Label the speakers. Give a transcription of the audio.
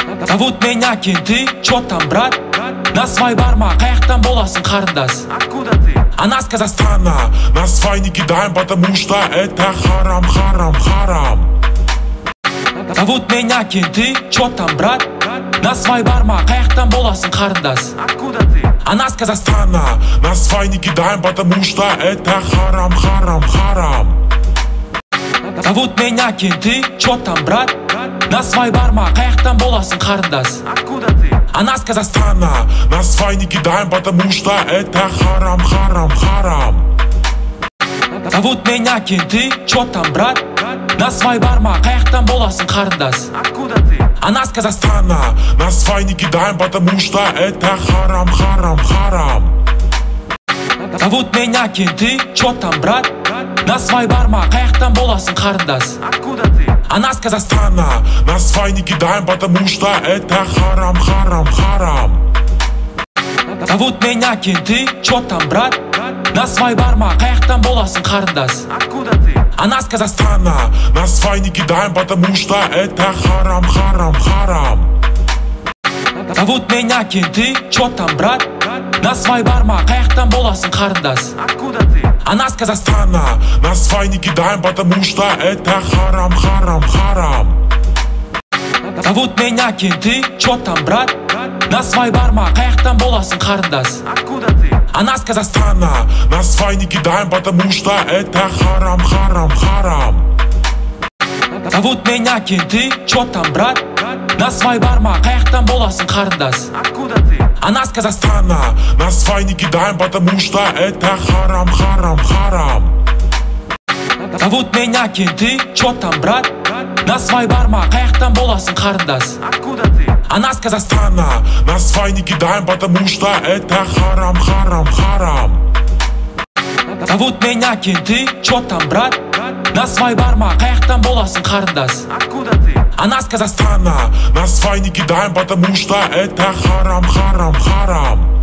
Speaker 1: Зовут меня Кенты, чё там, брат? На свай барма, каяктан боласың, қарындас?
Speaker 2: Откуда ты?
Speaker 1: Она с Казахстана.
Speaker 3: На свай не кидаем, потому что это харам, харам, харам.
Speaker 1: Зовут меня Кенты, чё там, брат? На свай барма, каяктан боласың, қарындас?
Speaker 2: Откуда ты?
Speaker 1: Она с Казахстана.
Speaker 3: На свай не кидаем, потому что это харам, харам, харам.
Speaker 1: Зовут меня Кенты, чё там, брат? На свай барма, каяктан боласың, қарындас?
Speaker 2: Откуда ты?
Speaker 1: Она с Казахстана.
Speaker 3: На свай не кидаем, потому что это харам, харам, харам.
Speaker 1: Зовут меня Кенты, чё там, брат? На свай барма, каяктан боласың, қарындас?
Speaker 2: Откуда ты?
Speaker 1: Она с Казахстана.
Speaker 3: На свай не кидаем, потому что это харам, харам, харам.
Speaker 1: Зовут меня Кенты, чё там, брат? На свай барма, каяктан боласың, қарындас?
Speaker 2: Откуда ты?
Speaker 1: Она с Казахстана.
Speaker 3: На свай не кидаем, потому что это харам, харам, харам.
Speaker 1: Зовут меня Кенты, чё там, брат? На свай барма, каяктан боласың, қарындас?
Speaker 2: Откуда ты?
Speaker 1: Она с Казахстана.
Speaker 3: На свай не кидаем, потому что это харам, харам, харам.
Speaker 1: Зовут меня Кенты, чё там, брат? На свай барма, каяктан боласың, қарындас?
Speaker 2: Откуда ты?
Speaker 1: Она с Казахстана.
Speaker 3: На свай не кидаем, потому что это харам, харам, харам.
Speaker 1: Зовут меня Кенты, чё там, брат? На свай барма, каяктан боласың, қарындас?
Speaker 2: Откуда ты?
Speaker 1: Она с Казахстана.
Speaker 3: На свай не кидаем, потому что это харам, харам, харам.
Speaker 1: Зовут меня Кенты, чё там, брат? На свай барма, каяктан боласың, қарындас?
Speaker 2: Откуда ты?
Speaker 1: Она с Казахстана.
Speaker 3: На свай не кидаем, потому что это харам, харам, харам.
Speaker 1: Зовут меня Кенты, чё там, брат? На свай барма, каяктан боласың, қарындас?
Speaker 2: Откуда ты?
Speaker 1: Она с Казахстана.
Speaker 3: На свай не кидаем, потому что это харам, харам, харам.
Speaker 1: Зовут меня Кенты, чё там, брат? На свай барма, каяктан боласың, қарындас?
Speaker 2: Откуда ты?
Speaker 1: Она с Казахстана.
Speaker 3: На свай не кидаем, потому что это харам, харам, харам.